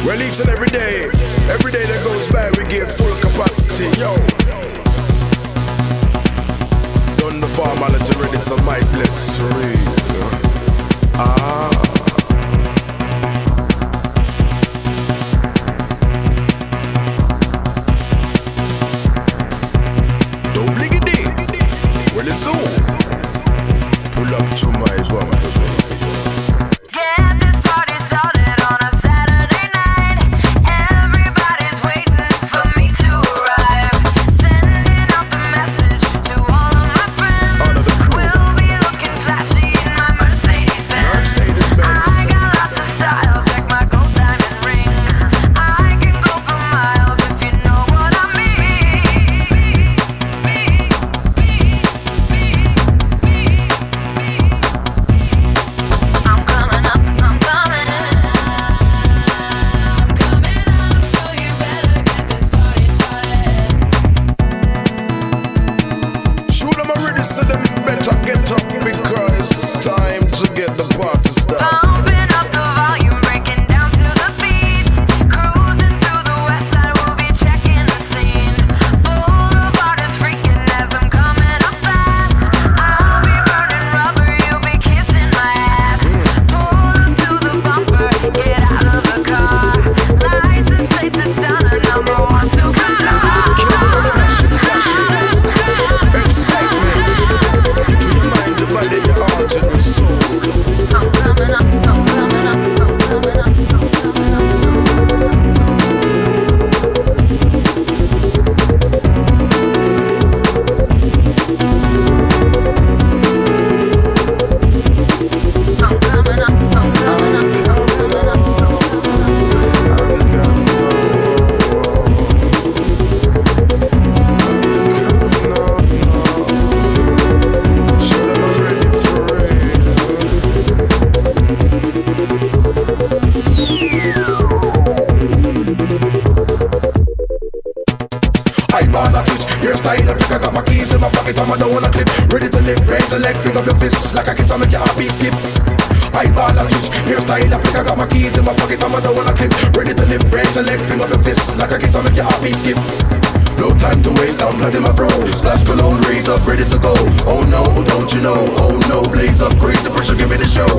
Well, each and every day that goes by, we give full capacity. Yo, done the formality, ready to my bless real. Don't blink it in. Well, it's on. Pull up to my bum. Like a kiss, I make your heartbeat skip. I ball a twitch, hairstyle Africa. Got my keys in my pocket, I'm a down on a clip. Ready to lift, raise a leg, finger up your fist. Like a kiss, I make your heartbeat skip. No time to waste, I'm blood in my fro. Splash cologne, raise up, ready to go. Oh no, don't you know? Oh no, blaze up, crazy pressure, give me the show.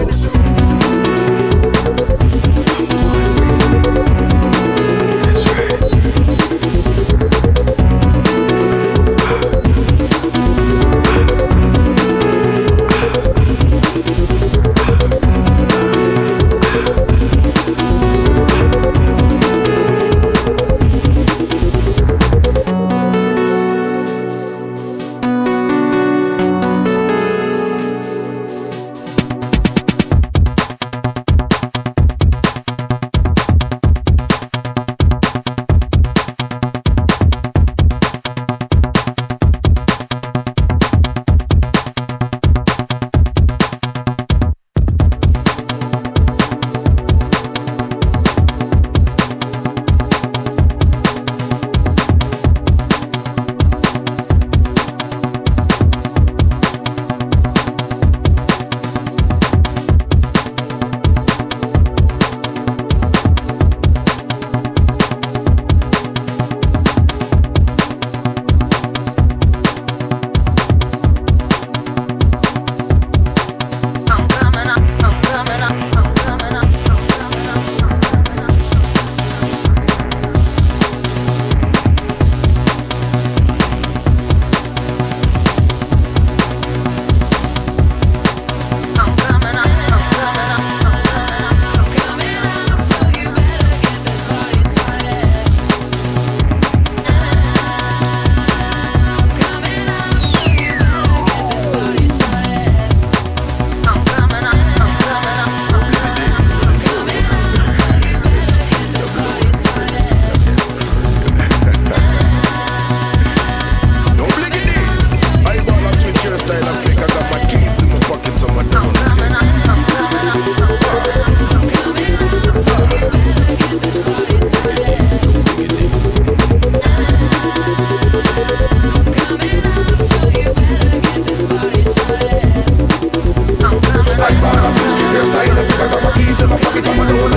I got my keys in my pocket, I'm alone.